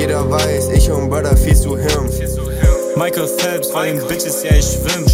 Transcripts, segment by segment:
Jeder weiß, ich und Brother viel zu him. Michael Phelps, vor den Bitches, ja ich schwimm.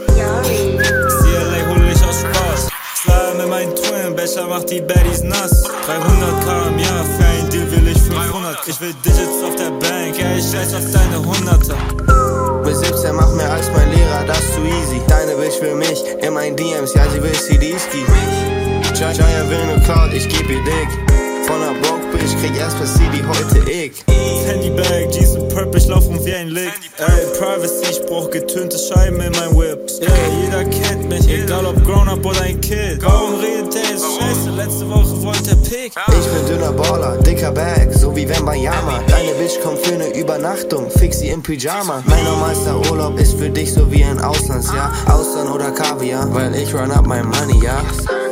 CLA hol ich aus Spaß. Slime mit meinen Twin, Becher macht die Baddies nass. 300k im Jahr, für ein Deal will ich 500. Ich will Digits auf der Bank, ja ich scheiß auf deine Hunderter. Mit 17 mach mehr als mein Lehrer, das ist zu easy. Deine Bitch will mich, in meinen DMs, ja sie will CDs geben. Jaya will ne Cloud, ich geb ihr dick. Von der Broke Bitch krieg erst was CD, heute ich. Handybag, Jeans und Purple, ich lauf wie ein Lick. Ey, Privacy, ich brauch getönte Scheiben in mein Whip. Yeah, jeder kennt mich, egal ob grown-up oder ein Kid. Warum redet der jetzt scheiße, letzte Woche wollte er Pick. Ich bin dünner Baller, dicker Bag, so wie Wembayama. Deine Bitch kommt für ne Übernachtung, fix sie im Pyjama. Mein normalster Urlaub ist für dich so wie ein Auslandsjahr. Austern oder Kaviar, weil ich run up my money, ja.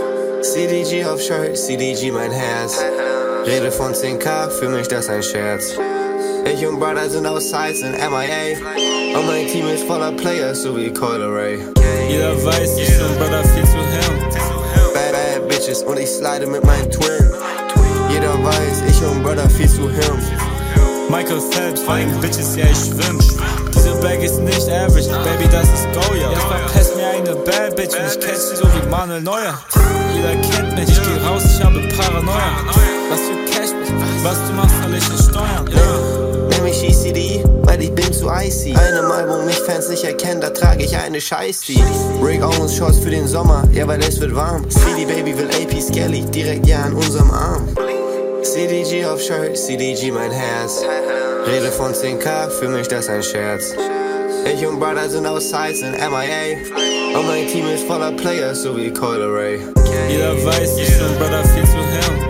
CDG auf Shirt, CDG mein Herz. Rede von 10k, für mich das ein Scherz. Ich und Brother sind aus Sides in MIA. Und mein Team ist voller Players, so wie Coil Ray. Jeder weiß, ich und Brother viel zu him. Bad Bitches und ich slide mit meinem Twin. Jeder weiß, ich und Brother viel zu him. Michael Phelps, vor den Bitches, ja ich schwimm. Diese Bag ist nicht average, Baby, das ist Go, ja. Jetzt verpasst mir eine Bad Bitch und ich catch sie so wie Manuel Neuer. Jeder kennt mich, ich geh raus, ich habe Paranoia. Was für Cash, was du machst, soll ich nicht steuern, yeah. Nenn mich ECD, weil ich bin zu icy. Mal, wo mich Fans nicht erkennen, da trage ich eine Scheiß-Die. Rick Owens Shorts für den Sommer, ja weil es wird warm. CD Baby will AP Skelly, direkt ja an unserem Arm. CDG auf Shirt, CDG mein Herz. Rede von 10k, für mich das ein Scherz. Ich und Brother sind aus Sides in MIA. Und mein Team ist voller Players, so wie Coil Ray. Jeder weiß, ich und Brother viel zu him.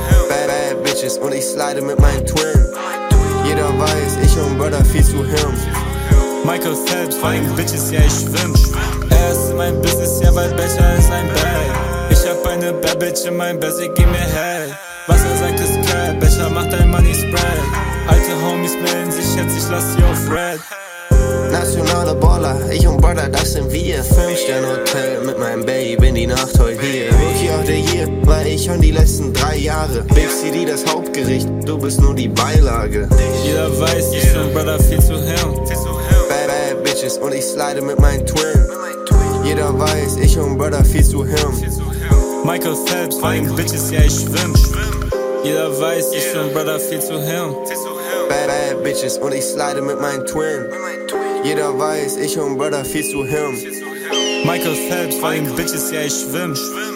Bad Bitches und ich slide mit meinem Twin. Jeder weiß, ich und Brother viel zu him. Michael Phelps, vor den Bitches, ja ich schwimm. Er ist in meinem Business, ja weil Becher ist ein Bag. Ich hab eine Bad Bitch in meinem Bett, sie gib mir Head. Was er sagt ist Cap, Becher macht dein Money Spread. Alte Homies melden sich jetzt, ich lass sie auf Red. Nationale Baller, ich und Brother, das sind wir. 5-Sterne-Hotel mit meinem Baby, bin die Nacht heute hier. Rookie of the Year, war ich schon die letzten 3 Jahre. Big CD, das Hauptgericht, du bist nur die Beilage. Jeder weiß, ich und Brother viel zu him. Bad Bitches und ich slide mit meinem Twin. Jeder weiß, ich und Brother viel zu him. Michael Phelps, vor den Bitches, ja ich schwimm. Jeder weiß, ich und Brother viel zu him. Bad Bitches und ich slide mit meinem Twin. Jeder weiß, ich und Brother viel zu him. Michael Phelps, vor den Bitches, ja ich schwimm.